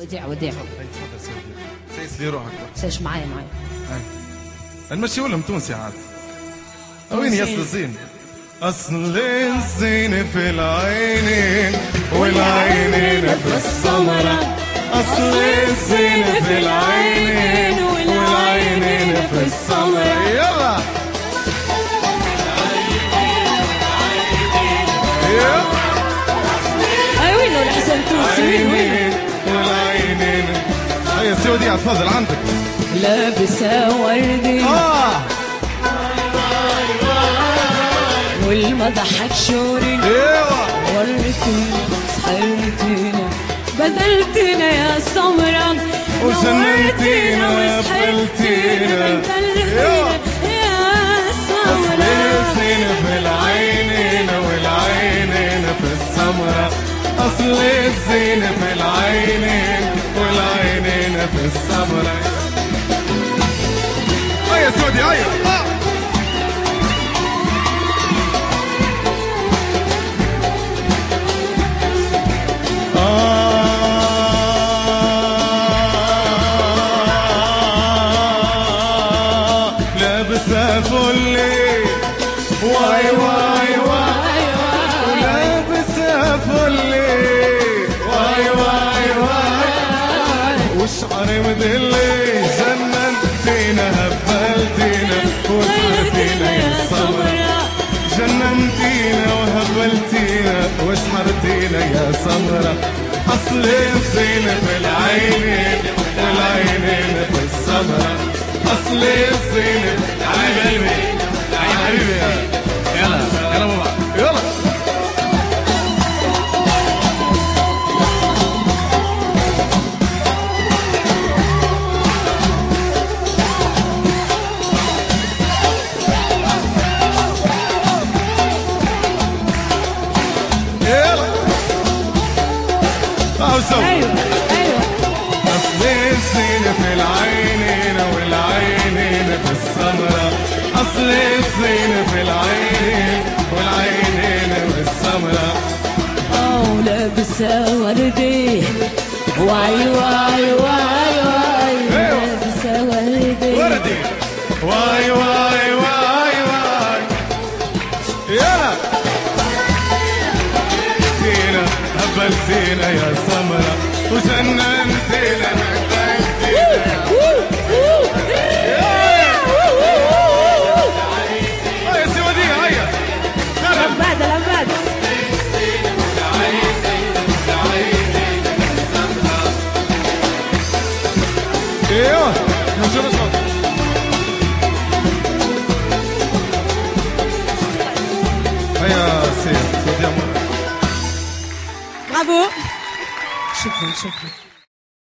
وديع تفضل سيس لي روحك. سيش معايا نمشي لهم تونسي عاد. وين يصل الزين؟ أصل الزين في العينين والعينين في السمرة. أصل الزين في العينين والعينين في السمرة. يلا أي وينو الحسن التونسي وين والعينين. هيا سعودي تفضل عندك. لابسة وردي والمضحك شوري وريتينا سحرتينا بدلتينا يا سمرة وجننتينا وسحرتينا يا سمرة. الزين في العينين والعينين في السمرة. أصل الزين في العينين والعينين في السمرة. هيا سعودي هيا. لابسة فلي واي واي واي ولابسة فلي واي واي واي وشعري مدلي جننتينا هبلتينا وسحرتينا يا سمرة. جننتينا وهبلتينا وسحرتينا يا سمرة. أصل الزين في العينين والعينين في السمرة. أصل الزين. حبيبي حبيبي يلا يلا بابا يلا. أيوة أصل الزين في العينين والعينين في السمرة. أصل الزين في العينين والعينين في السمرة. لابسة وردي واي واي واي واي لابسة وردي واي واي واي واي. يلا فينا هبلتينا يا سمرة وجننتينا هبلتينا. هيا سعودية هيا لبادة ايوه نشوف الصوت. هيا سير سعودية. برافو. شكرا